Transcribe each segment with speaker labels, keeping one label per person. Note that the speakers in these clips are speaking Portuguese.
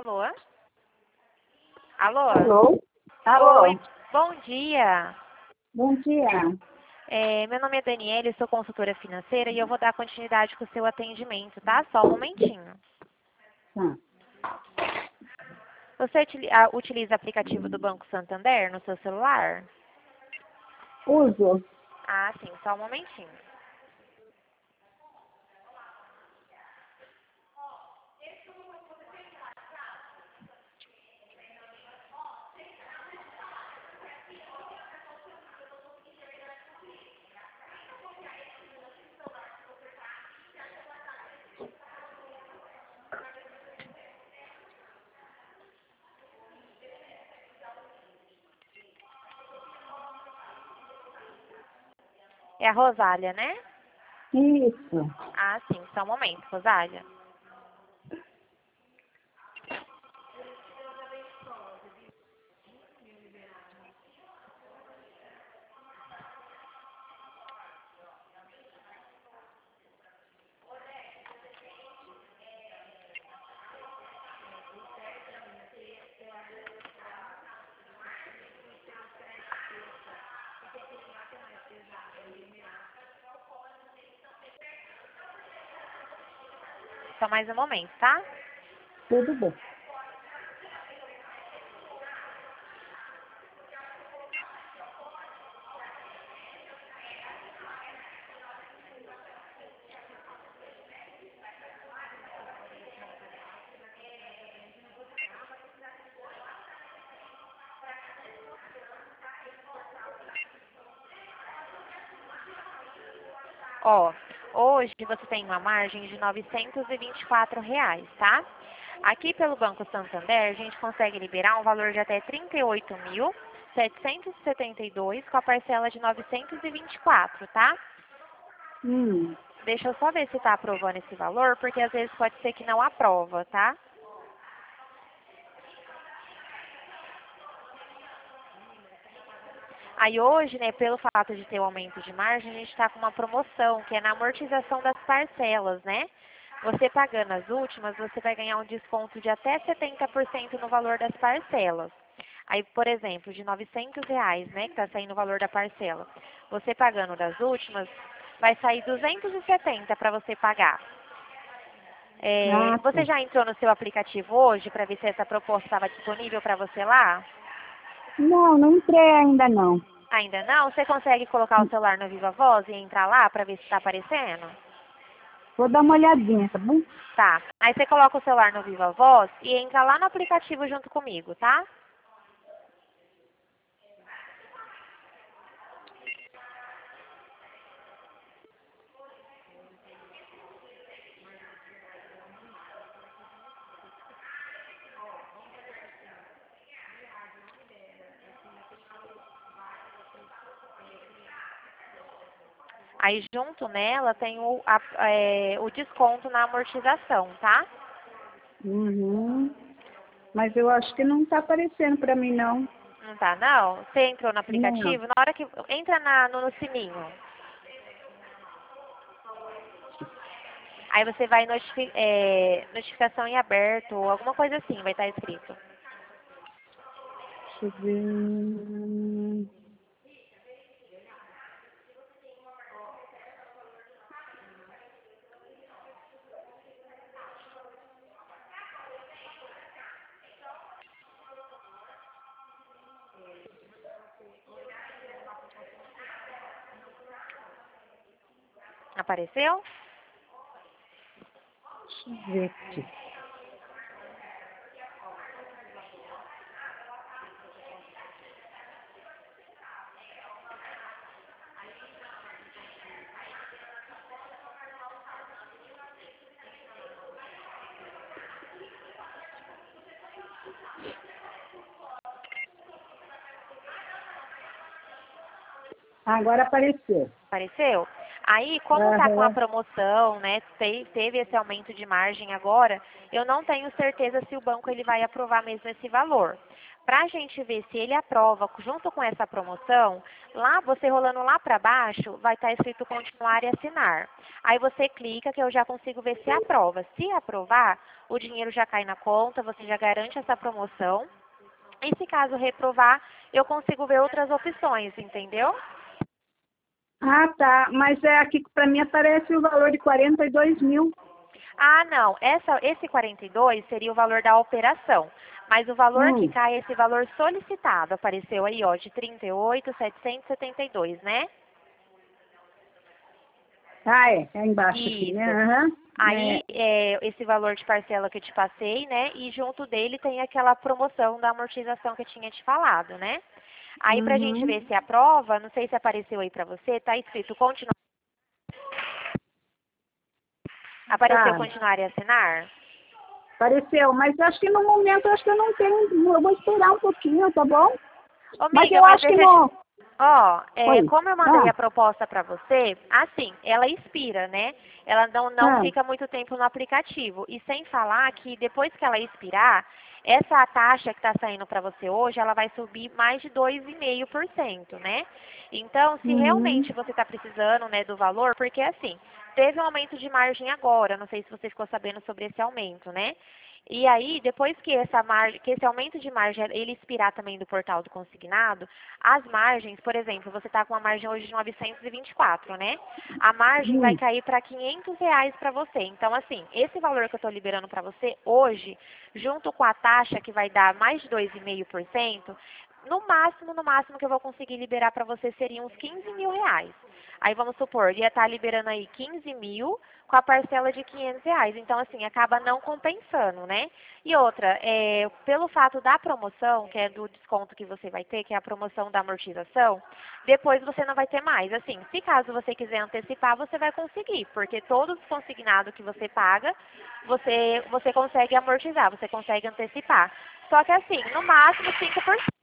Speaker 1: Alô? Alô?
Speaker 2: Alô? Alô?
Speaker 1: Oi, bom dia.
Speaker 2: Bom dia.
Speaker 1: Meu nome é Daniela, eu sou consultora financeira e eu vou dar continuidade com o seu atendimento, tá? Só um momentinho.
Speaker 2: Tá.
Speaker 1: Você utiliza o aplicativo do Banco Santander no seu celular?
Speaker 2: Uso.
Speaker 1: Ah, sim, só um momentinho. É a Rosália, né?
Speaker 2: Isso.
Speaker 1: Ah, sim, só um momento, Rosália. Só mais um momento, tá?
Speaker 2: Tudo bem.
Speaker 1: Ó, hoje você tem uma margem de R$ 924, tá? Aqui pelo Banco Santander, a gente consegue liberar um valor de até 38.772 com a parcela de 924, tá?
Speaker 2: Hum.
Speaker 1: Deixa eu só ver se tá aprovando esse valor, porque às vezes pode ser que não aprova, tá? Aí hoje, né, pelo fato de ter um aumento de margem, a gente está com uma promoção, que é na amortização das parcelas, né? Você pagando as últimas, você vai ganhar um desconto de até 70% no valor das parcelas. Aí, por exemplo, de R$ 900, né, que está saindo o valor da parcela. Você pagando das últimas, vai sair 270 para você pagar.
Speaker 2: Ah,
Speaker 1: Você
Speaker 2: tá.
Speaker 1: já entrou no seu aplicativo hoje para ver se essa proposta estava disponível para você lá?
Speaker 2: Não entrei ainda não.
Speaker 1: Ainda não? Você consegue colocar o celular no Viva Voz e entrar lá para ver se está aparecendo?
Speaker 2: Vou dar uma olhadinha, tá bom?
Speaker 1: Tá. Aí você coloca o celular no Viva Voz e entra lá no aplicativo junto comigo, tá? Aí junto nela tem o desconto na amortização, tá?
Speaker 2: Uhum. Mas eu acho que não tá aparecendo pra mim, não.
Speaker 1: Não tá, não? Você entrou no
Speaker 2: Não.
Speaker 1: aplicativo, na hora que... Entra no sininho. Aí você vai notificação em aberto, ou alguma coisa assim, vai estar escrito.
Speaker 2: Deixa eu ver.
Speaker 1: Apareceu?
Speaker 2: Deixa eu ver aqui. Agora apareceu.
Speaker 1: Apareceu? Aí, como tá com a
Speaker 2: Aham.
Speaker 1: promoção, né, teve esse aumento de margem agora, eu não tenho certeza se o banco ele vai aprovar mesmo esse valor. Para a gente ver se ele aprova junto com essa promoção, lá você rolando lá para baixo, vai estar escrito continuar e assinar. Aí você clica que eu já consigo ver se aprova. Se aprovar, o dinheiro já cai na conta, você já garante essa promoção. E se caso reprovar, eu consigo ver outras opções, entendeu?
Speaker 2: Ah, tá. Mas é aqui para mim aparece o valor de 42 mil.
Speaker 1: Ah, não. Esse 42 seria o valor da operação. Mas o valor que cai é esse valor solicitado. Apareceu aí, ó, de 38.772, né?
Speaker 2: Ah, é embaixo aqui, né?
Speaker 1: Isso.
Speaker 2: Aham.
Speaker 1: Aí, esse valor de parcela que eu te passei, né? E junto dele tem aquela promoção da amortização que eu tinha te falado, né? Aí, pra gente ver
Speaker 2: Uhum.
Speaker 1: se aprova, não sei se apareceu aí pra você, tá escrito continuar. Apareceu
Speaker 2: Tá.
Speaker 1: continuar e assinar?
Speaker 2: Apareceu, mas acho que no momento acho que eu não tenho. Eu vou esperar um pouquinho, tá bom?
Speaker 1: Ô,
Speaker 2: Mas
Speaker 1: amiga,
Speaker 2: eu
Speaker 1: mas
Speaker 2: acho que
Speaker 1: deixa eu te...
Speaker 2: não.
Speaker 1: Ó,
Speaker 2: Oi.
Speaker 1: como eu mandei
Speaker 2: Ah,
Speaker 1: a proposta para você, assim, ela expira, né? Ela não
Speaker 2: ah.
Speaker 1: fica muito tempo no aplicativo. E sem falar que depois que ela expirar, essa taxa que está saindo para você hoje, ela vai subir mais de 2,5%, né? Então, se
Speaker 2: Uhum.
Speaker 1: realmente você está precisando, né, do valor, porque assim, teve um aumento de margem agora, não sei se você ficou sabendo sobre esse aumento, né? E aí, depois que que esse aumento de margem ele expirar também do portal do consignado, as margens, por exemplo, você está com uma margem hoje de 924, né? A margem vai
Speaker 2: Hum.
Speaker 1: cair para R$ 500 para você. Então, assim, esse valor que eu estou liberando para você hoje, junto com a taxa que vai dar mais de 2,5%, no máximo que eu vou conseguir liberar para você seriam uns R$ 15.000. Aí vamos supor, ia estar liberando aí 15 mil com a parcela de R$ 500. Então, assim, acaba não compensando, né? E outra, pelo fato da promoção, que é do desconto que você vai ter, que é a promoção da amortização, depois você não vai ter mais. Assim, se caso você quiser antecipar, você vai conseguir, porque todos os consignados que você paga, você consegue amortizar, você consegue antecipar. Só que assim, no máximo 5%.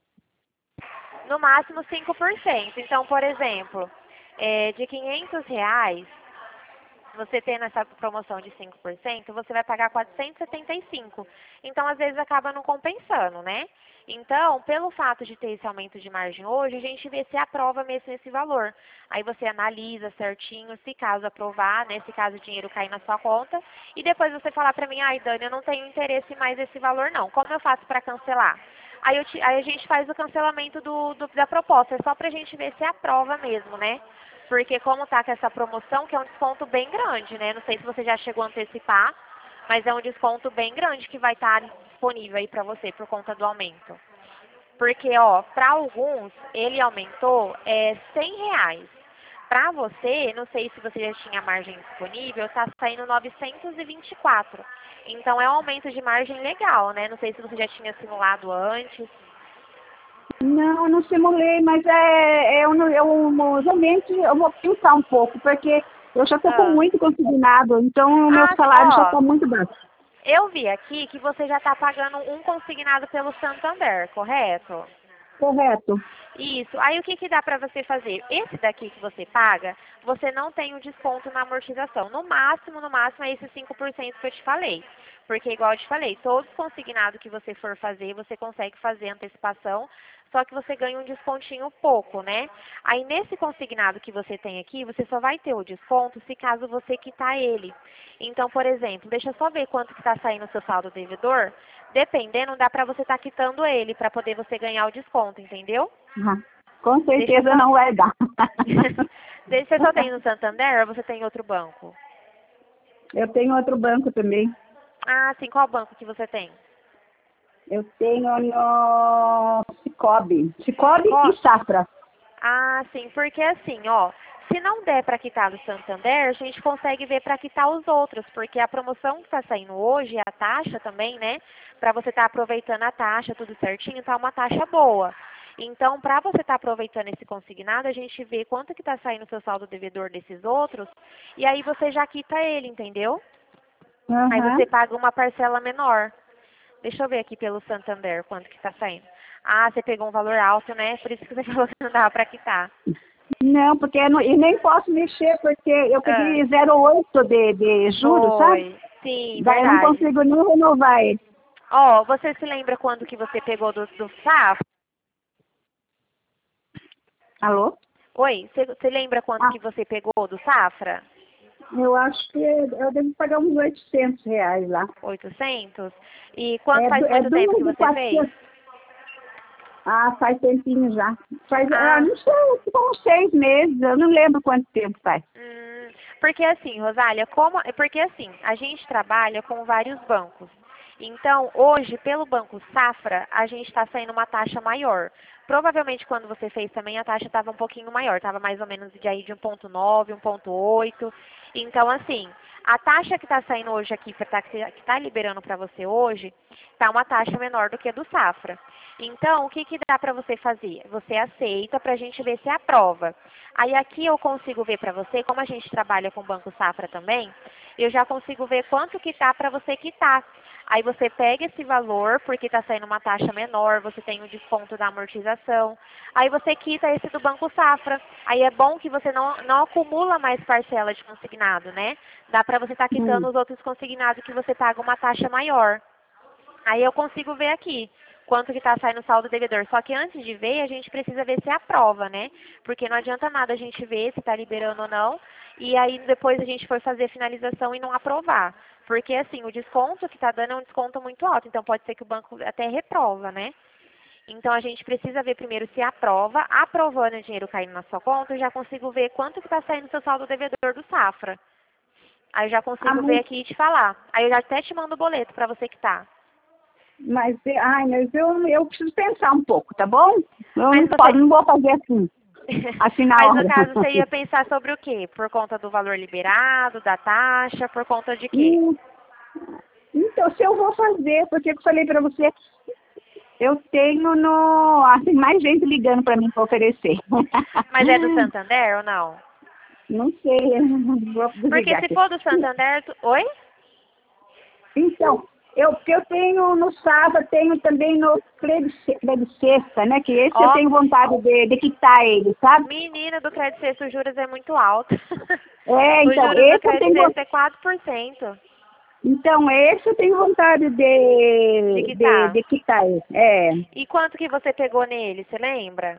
Speaker 1: No máximo 5%. Então, por exemplo, de R$ 500, você tendo essa promoção de 5%, você vai pagar 475. Então, às vezes, acaba não compensando, né? Então, pelo fato de ter esse aumento de margem hoje, a gente vê se aprova mesmo esse valor. Aí você analisa certinho, se caso aprovar, né? Se caso o dinheiro cair na sua conta. E depois você falar pra mim, ai, Dani, eu não tenho interesse mais nesse valor, não. Como eu faço para cancelar? Aí a gente faz o cancelamento da proposta, é só pra gente ver se aprova mesmo, né? Porque como tá com essa promoção, que é um desconto bem grande, né? Não sei se você já chegou a antecipar, mas é um desconto bem grande que vai estar disponível aí pra você por conta do aumento. Porque, ó, para alguns, ele aumentou R$ 100. Para você, não sei se você já tinha margem disponível, tá saindo 924. Então, é um aumento de margem legal, né? Não sei se você já tinha simulado antes.
Speaker 2: Não, eu não simulei, mas realmente eu vou pensar um pouco, porque eu já estou com
Speaker 1: Ah,
Speaker 2: muito consignado, então o meu
Speaker 1: ah
Speaker 2: salário já
Speaker 1: ó,
Speaker 2: está muito baixo.
Speaker 1: eu vi aqui que você já está pagando um consignado pelo Santander, correto?
Speaker 2: Correto.
Speaker 1: Isso. Aí o que que dá para você fazer? Esse daqui que você paga, você não tem o desconto na amortização. No máximo é esse 5% que eu te falei. Porque, igual eu te falei, todo consignado que você for fazer, você consegue fazer antecipação, só que você ganha um descontinho pouco, né? Aí, nesse consignado que você tem aqui, você só vai ter o desconto se caso você quitar ele. Então, por exemplo, deixa eu só ver quanto que está saindo o seu saldo devedor. Dependendo, dá para você estar quitando ele, para poder você ganhar o desconto, entendeu?
Speaker 2: Ah, com
Speaker 1: Deixa eu
Speaker 2: certeza
Speaker 1: só...
Speaker 2: não vai dar.
Speaker 1: Você só tem no Santander ou você tem outro banco?
Speaker 2: Eu tenho outro banco também.
Speaker 1: Ah, sim. Qual banco que você tem?
Speaker 2: Eu tenho no Cicobi e
Speaker 1: Cicobi?
Speaker 2: Safra.
Speaker 1: Ah, sim. Porque assim, ó, se não der para quitar do Santander, a gente consegue ver para quitar os outros, porque a promoção que está saindo hoje, a taxa também, né? Para você estar aproveitando a taxa, tudo certinho, tá uma taxa boa. Então, para você estar aproveitando esse consignado, a gente vê quanto que está saindo o seu saldo devedor desses outros, e aí você já quita ele, entendeu? Aí
Speaker 2: Aham.
Speaker 1: você paga uma parcela menor. Deixa eu ver aqui pelo Santander quanto que está saindo. Ah, você pegou um valor alto, né? Por isso que você falou que não dava para quitar.
Speaker 2: Não, porque e nem posso mexer, porque eu
Speaker 1: Ah,
Speaker 2: peguei 0,8 de juros, sabe?
Speaker 1: foi. Sim,
Speaker 2: Daí eu não
Speaker 1: verdade.
Speaker 2: consigo nem renovar ele.
Speaker 1: Ó, você se lembra quando que você pegou do Safra?
Speaker 2: Alô?
Speaker 1: Oi, você lembra quando
Speaker 2: Ah,
Speaker 1: que você pegou do Safra?
Speaker 2: eu acho que eu devo pagar uns R$ 800 lá.
Speaker 1: 800? E quanto faz
Speaker 2: É
Speaker 1: muito tempo que
Speaker 2: duas de
Speaker 1: você fez?
Speaker 2: 400. Ah, faz tempinho já.
Speaker 1: Ah,
Speaker 2: Não sei, ficou uns 6 meses, eu não lembro quanto tempo faz.
Speaker 1: porque assim, Rosália, porque assim, a gente trabalha com vários bancos. Então, hoje, pelo Banco Safra, a gente está saindo uma taxa maior. Provavelmente, quando você fez também, a taxa estava um pouquinho maior, estava mais ou menos de aí de 1,9, 1,8. Então, assim, a taxa que está saindo hoje aqui, que está liberando para você hoje, está uma taxa menor do que a do Safra. Então, o que, que dá para você fazer? Você aceita para a gente ver se aprova. Aí aqui eu consigo ver para você, como a gente trabalha com o Banco Safra também, eu já consigo ver quanto que tá para você quitar. Aí você pega esse valor, porque está saindo uma taxa menor, você tem o desconto da amortização. Aí você quita esse do Banco Safra. Aí é bom que você não acumula mais parcela de consignado, né? Dá para você estar quitando
Speaker 2: Hum.
Speaker 1: os outros consignados que você paga uma taxa maior. Aí eu consigo ver aqui quanto que está saindo o saldo devedor. Só que antes de ver, a gente precisa ver se aprova, né? Porque não adianta nada a gente ver se está liberando ou não, e aí depois a gente for fazer a finalização e não aprovar. Porque assim, o desconto que está dando é um desconto muito alto, então pode ser que o banco até reprova, né? Então a gente precisa ver primeiro se aprova. Aprovando o dinheiro caindo na sua conta, eu já consigo ver quanto que está saindo o seu saldo devedor do Safra. Aí eu já
Speaker 2: Ah,
Speaker 1: consigo ver aqui e te falar. Aí eu já até te mando o boleto para você que tá.
Speaker 2: mas eu preciso pensar um pouco, tá bom? Eu
Speaker 1: Mas
Speaker 2: não
Speaker 1: você,
Speaker 2: posso, não vou fazer assim na
Speaker 1: mas no
Speaker 2: hora.
Speaker 1: caso, você ia pensar sobre o quê? Por conta do valor liberado, da taxa, por conta de quê?
Speaker 2: Hum, Então, se eu vou fazer, porque eu falei para você, eu tenho no. Tem mais gente ligando para mim para oferecer.
Speaker 1: Mas é do Santander ou não?
Speaker 2: Não sei, vou
Speaker 1: Porque
Speaker 2: desligar
Speaker 1: se
Speaker 2: aqui.
Speaker 1: for do Santander, oi?
Speaker 2: Então, porque eu tenho no sábado, tenho também no Credicesta, né? Que esse eu
Speaker 1: Ó,
Speaker 2: tenho vontade de quitar ele, sabe?
Speaker 1: menina do Crédito Sexto, os juros é muito alto. Os
Speaker 2: Então,
Speaker 1: juros do
Speaker 2: esse eu
Speaker 1: Crédito
Speaker 2: tenho
Speaker 1: Sexto é 4%.
Speaker 2: Então, esse eu tenho vontade
Speaker 1: De que tá?
Speaker 2: de quitar ele. É,
Speaker 1: E quanto que você pegou nele, você lembra?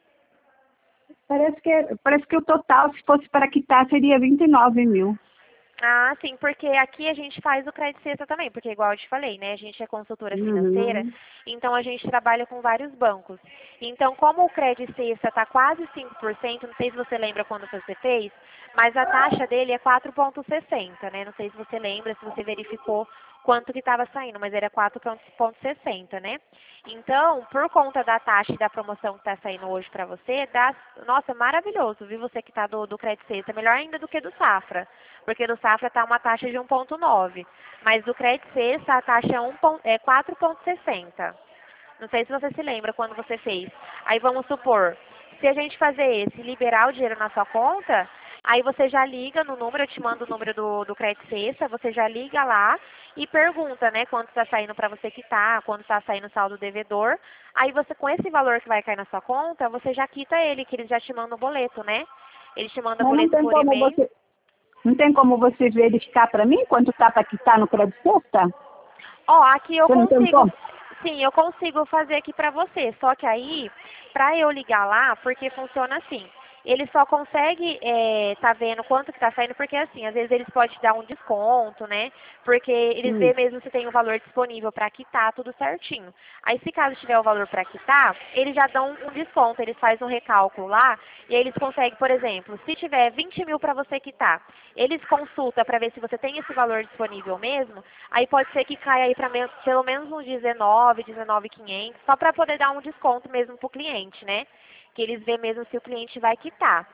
Speaker 2: parece que o total, se fosse para quitar, seria 29 mil.
Speaker 1: Ah, sim, porque aqui a gente faz o crédito cesta também, porque igual eu te falei, né, a gente é consultora financeira,
Speaker 2: Uhum.
Speaker 1: então a gente trabalha com vários bancos. Então, como o crédito cesta está quase 5%, não sei se você lembra quando você fez, mas a taxa dele é 4,60, né? Não sei se você lembra, se você verificou quanto que estava saindo, mas era 4,60, né? Então, por conta da taxa e da promoção que está saindo hoje para você, dá, nossa, maravilhoso, viu? Você que está do crédito cesta, melhor ainda do que do Safra, porque do Safra está uma taxa de 1,9, mas do crédito cesta a taxa é 4,60. Não sei se você se lembra quando você fez. Aí vamos supor, se a gente fazer esse, liberar o dinheiro na sua conta, aí você já liga no número, eu te mando o número do crédito cesta, você já liga lá e pergunta, né, quanto está saindo para você quitar, quanto está saindo o saldo devedor. Aí você, com esse valor que vai cair na sua conta, você já quita ele, que eles já te mandam o boleto, né? Eles te mandam
Speaker 2: Mas
Speaker 1: boleto por e-mail.
Speaker 2: não tem como você verificar para mim quanto tá para quitar no Crédito Sexta?
Speaker 1: Ó, aqui eu
Speaker 2: Você não tem
Speaker 1: consigo,
Speaker 2: como?
Speaker 1: sim, eu consigo fazer aqui pra você. Só que aí, pra eu ligar lá, porque funciona assim. Ele só consegue tá vendo quanto que tá saindo, porque assim, às vezes eles podem te dar um desconto, né? Porque eles
Speaker 2: Hum.
Speaker 1: veem mesmo se tem o valor disponível para quitar tudo certinho. Aí se caso tiver o valor para quitar, eles já dão um desconto, eles fazem um recálculo lá, e aí eles conseguem, por exemplo, se tiver 20 mil para você quitar, eles consultam para ver se você tem esse valor disponível mesmo, aí pode ser que caia aí para pelo menos uns 19, 19.500, só para poder dar um desconto mesmo para o cliente, né? Que eles vê mesmo se o cliente vai quitar.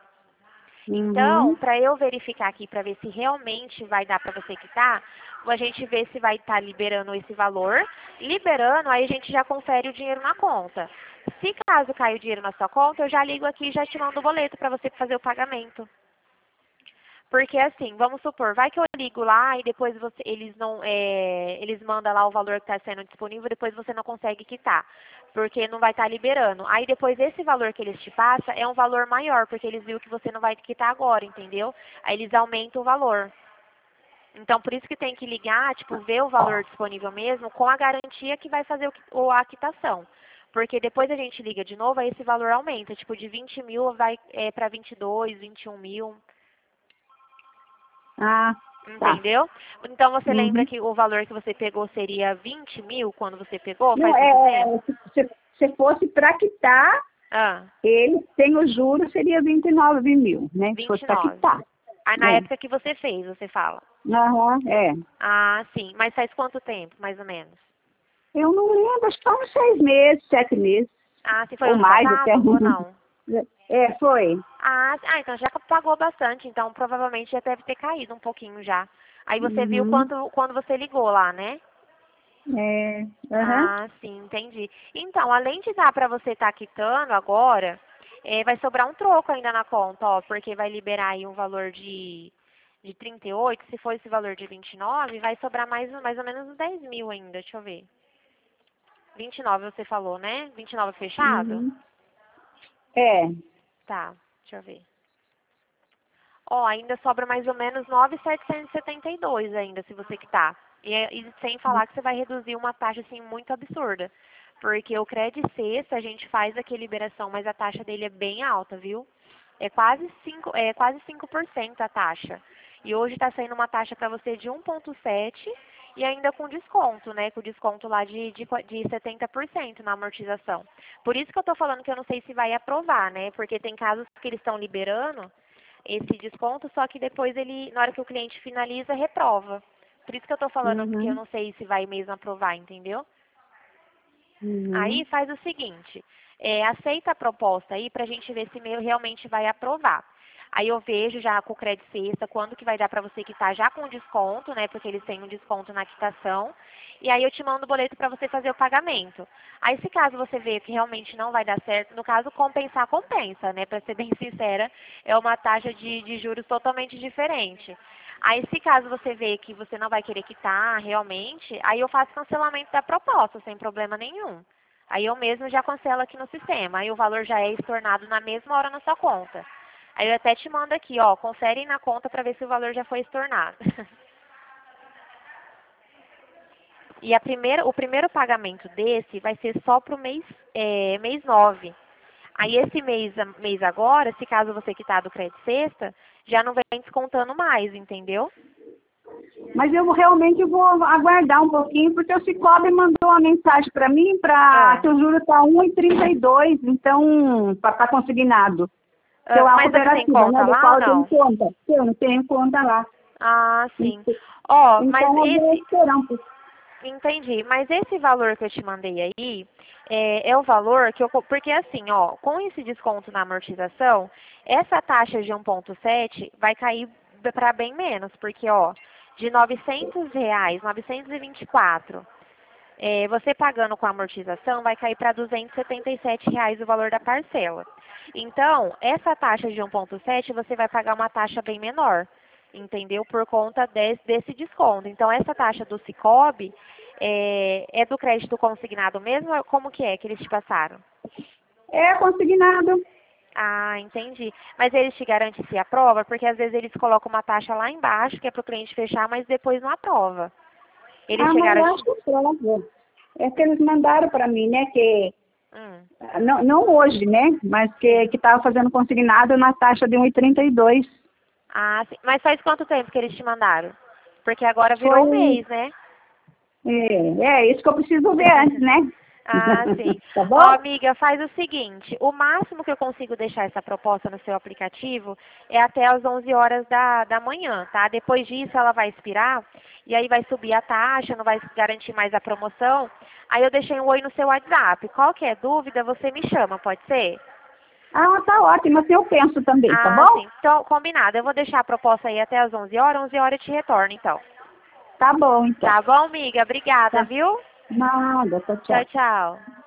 Speaker 1: Então,
Speaker 2: Uhum.
Speaker 1: para eu verificar aqui, para ver se realmente vai dar para você quitar, a gente vê se vai estar liberando esse valor. Liberando, aí a gente já confere o dinheiro na conta. Se caso caia o dinheiro na sua conta, eu já ligo aqui e já te mando o boleto para você fazer o pagamento. Porque assim, vamos supor, vai que eu ligo lá e depois eles não, eles mandam lá o valor que está sendo disponível, depois você não consegue quitar, porque não vai estar liberando. Aí depois esse valor que eles te passam é um valor maior, porque eles viram que você não vai quitar agora, entendeu? Aí eles aumentam o valor. Então, por isso que tem que ligar, tipo, ver o valor disponível mesmo com a garantia que vai fazer a quitação. Porque depois a gente liga de novo, aí esse valor aumenta. Tipo, de 20 mil vai para 22, 21 mil.
Speaker 2: Ah, tá.
Speaker 1: Entendeu? Então, você lembra
Speaker 2: Uhum.
Speaker 1: que o valor que você pegou seria 20 mil quando você pegou,
Speaker 2: Não,
Speaker 1: faz muito tempo?
Speaker 2: se fosse para quitar,
Speaker 1: Ah,
Speaker 2: ele sem o juro seria 29 mil, né? Se fosse para
Speaker 1: 29.
Speaker 2: quitar.
Speaker 1: Aí, na
Speaker 2: É.
Speaker 1: época que você fez, você fala.
Speaker 2: Aham, é.
Speaker 1: Ah, sim. Mas faz quanto tempo, mais ou menos?
Speaker 2: Eu não lembro, acho que tá uns 6 meses, 7 meses.
Speaker 1: Ah, se foi
Speaker 2: Ou
Speaker 1: ano
Speaker 2: mais até.
Speaker 1: passado ou não?
Speaker 2: É, foi.
Speaker 1: Então já pagou bastante, então provavelmente já deve ter caído um pouquinho já. Aí você viu
Speaker 2: Uhum.
Speaker 1: quando você ligou lá, né?
Speaker 2: É. Aham.
Speaker 1: Ah, sim, entendi. Então, além de dar para você estar quitando agora, vai sobrar um troco ainda na conta, ó, porque vai liberar aí um valor de 38, se for esse valor de 29, vai sobrar mais ou menos uns 10 mil ainda, deixa eu ver. 29 você falou, né? 29 fechado?
Speaker 2: Uhum. É.
Speaker 1: Tá, deixa eu ver. Ó, ainda sobra mais ou menos 9.772 ainda, se você quitar. E sem falar que você vai reduzir uma taxa, assim, muito absurda. Porque o Cred Sexta, a gente faz aqui a liberação, mas a taxa dele é bem alta, viu? É quase 5% a taxa. E hoje está saindo uma taxa para você de 1,7 e ainda com desconto, né? Com desconto lá de 70% na amortização. Por isso que eu estou falando que eu não sei se vai aprovar, né? Porque tem casos que eles estão liberando esse desconto, só que depois ele, na hora que o cliente finaliza, reprova. Por isso que eu estou falando que eu
Speaker 2: Uhum.
Speaker 1: não sei se vai mesmo aprovar, entendeu? Aí
Speaker 2: Uhum.
Speaker 1: faz o seguinte, aceita a proposta aí para a gente ver se realmente vai aprovar. Aí eu vejo já com o Credit Sexta quando que vai dar para você quitar já com desconto, né? Porque eles têm um desconto na quitação. E aí eu te mando o boleto para você fazer o pagamento. Aí se caso você vê que realmente não vai dar certo, no caso compensar, compensa, né? Para ser bem sincera, é uma taxa de juros totalmente diferente. Aí se caso você vê que você não vai querer quitar realmente, aí eu faço cancelamento da proposta sem problema nenhum. Aí eu mesmo já cancelo aqui no sistema. Aí o valor já é estornado na mesma hora na sua conta. Aí eu até te mando aqui, ó, confere na conta para ver se o valor já foi estornado. E o primeiro pagamento desse vai ser só para o mês 9. Aí esse mês agora, se caso você quitar do Credit Sexta, já não vem descontando mais, entendeu?
Speaker 2: Mas eu realmente vou aguardar um pouquinho, porque o Cicobi mandou uma mensagem para mim
Speaker 1: Ah,
Speaker 2: que o juro está 1,32, então, para consignado. Que é uma
Speaker 1: mas você tem
Speaker 2: cooperativa, né,
Speaker 1: conta
Speaker 2: do
Speaker 1: lá
Speaker 2: qual
Speaker 1: ou
Speaker 2: eu tenho
Speaker 1: não?
Speaker 2: conta. Eu não tenho conta lá.
Speaker 1: Ah, sim. Ó, mas
Speaker 2: Então, eu vou esperar um pouco.
Speaker 1: entendi. Mas esse valor que eu te mandei aí é o valor que eu. Porque assim, ó, com esse desconto na amortização, essa taxa de 1,7 vai cair para bem menos. Porque, ó, de R$ 900, 924, você pagando com a amortização, vai cair para R$ 277 o valor da parcela. Então, essa taxa de 1,7 você vai pagar uma taxa bem menor, entendeu? Por conta desse desconto. Então, essa taxa do Cicobi é do crédito consignado mesmo? Como que eles te passaram?
Speaker 2: É consignado.
Speaker 1: Ah, entendi. Mas eles te garantem se aprova? Porque às vezes eles colocam uma taxa lá embaixo, que é para o cliente fechar, mas depois não aprova. Eles
Speaker 2: Ah,
Speaker 1: te
Speaker 2: mas eu
Speaker 1: garantem...
Speaker 2: acho que prova. É que eles mandaram para mim, né, que
Speaker 1: Hum,
Speaker 2: não hoje, né, mas que
Speaker 1: sim.
Speaker 2: estava fazendo consignado na taxa de 1,32.
Speaker 1: Ah, sim. Mas faz quanto tempo que eles te mandaram? Porque agora virou um
Speaker 2: Foi,
Speaker 1: mês, né?
Speaker 2: isso que eu preciso ver antes, né?
Speaker 1: Ah, sim.
Speaker 2: Tá
Speaker 1: Ó,
Speaker 2: bom?
Speaker 1: amiga, faz o seguinte, o máximo que eu consigo deixar essa proposta no seu aplicativo é até às 11 horas da manhã, tá? Depois disso ela vai expirar e aí vai subir a taxa, não vai garantir mais a promoção. Aí eu deixei um oi no seu WhatsApp. Qualquer dúvida, você me chama, pode ser?
Speaker 2: Ah, tá ótimo, assim eu penso também, tá
Speaker 1: Ah,
Speaker 2: bom?
Speaker 1: sim. Então, combinado. Eu vou deixar a proposta aí até às 11 horas. 11 horas eu te retorno, então.
Speaker 2: Tá bom, então.
Speaker 1: Tá bom, amiga? Obrigada,
Speaker 2: Tá.
Speaker 1: viu?
Speaker 2: Nada, tchau,
Speaker 1: Tchau,
Speaker 2: tchau.
Speaker 1: tchau.